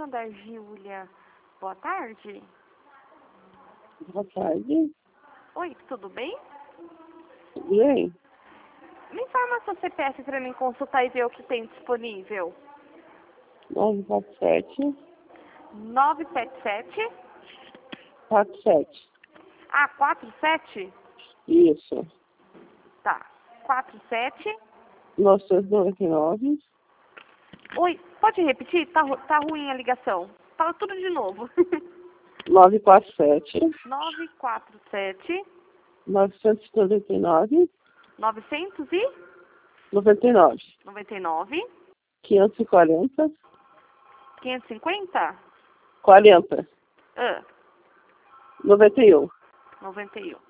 da Júlia. Boa tarde. Boa tarde. Oi, tudo bem? E aí? Me informa seu CPF para mim consultar e ver o que tem disponível. 947 977. 47. Ah, 47? Isso. Tá. 47. 999. Oi, pode repetir? Tá ruim a ligação. Fala tudo de novo. 947. 947. 999. 999. 99. 540. 550? 40. 91. 91.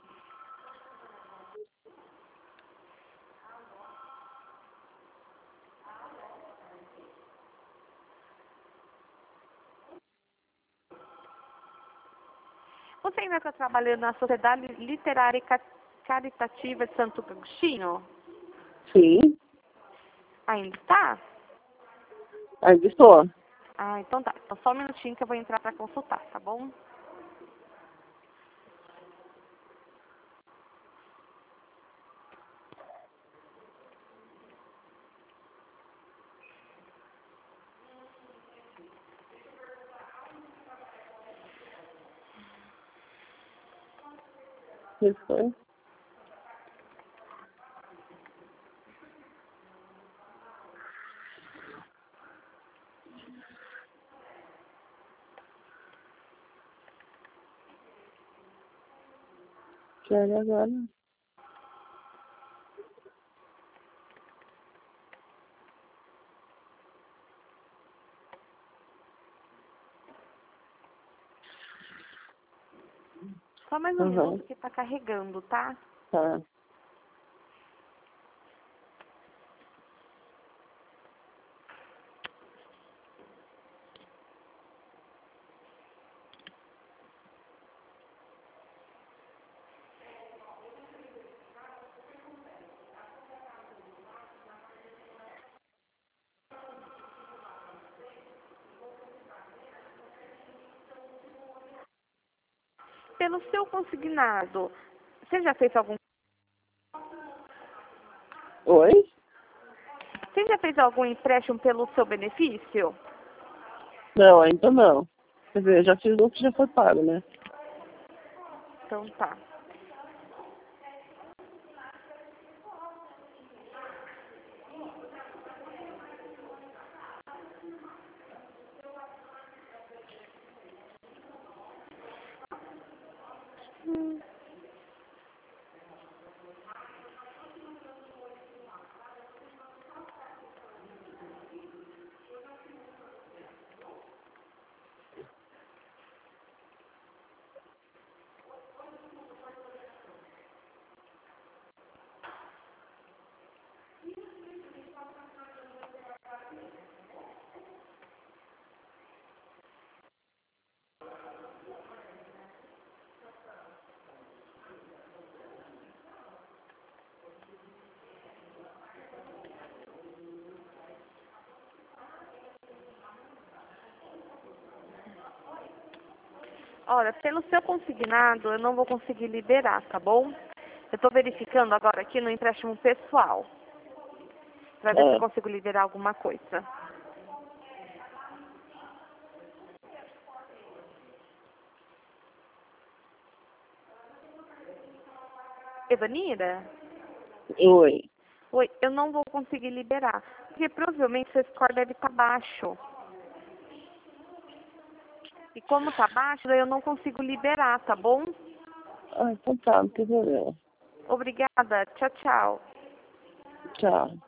Você ainda está trabalhando na Sociedade Literária e Caritativa de Santo Agostinho? Sim. Ainda está? Ainda estou. Ah, então tá. Então só um minutinho que eu vou entrar para consultar, tá bom? Isso. Quero agora. Só mais um minuto que tá carregando, tá? Tá. Pelo seu consignado, você já fez algum... Oi? Você já fez algum empréstimo pelo seu benefício? Não, ainda não. Quer dizer, já fiz um que já foi pago, né? Então tá. Olha, pelo seu consignado, eu não vou conseguir liberar, tá bom? Eu tô verificando agora aqui no empréstimo pessoal, pra ver se eu consigo liberar alguma coisa. Evanira? Oi. Oi, eu não vou conseguir liberar, porque provavelmente seu score deve estar baixo. E como tá baixo, daí eu não consigo liberar, tá bom? Ah, então tá, não tem problema. Obrigada. Tchau, tchau. Tchau.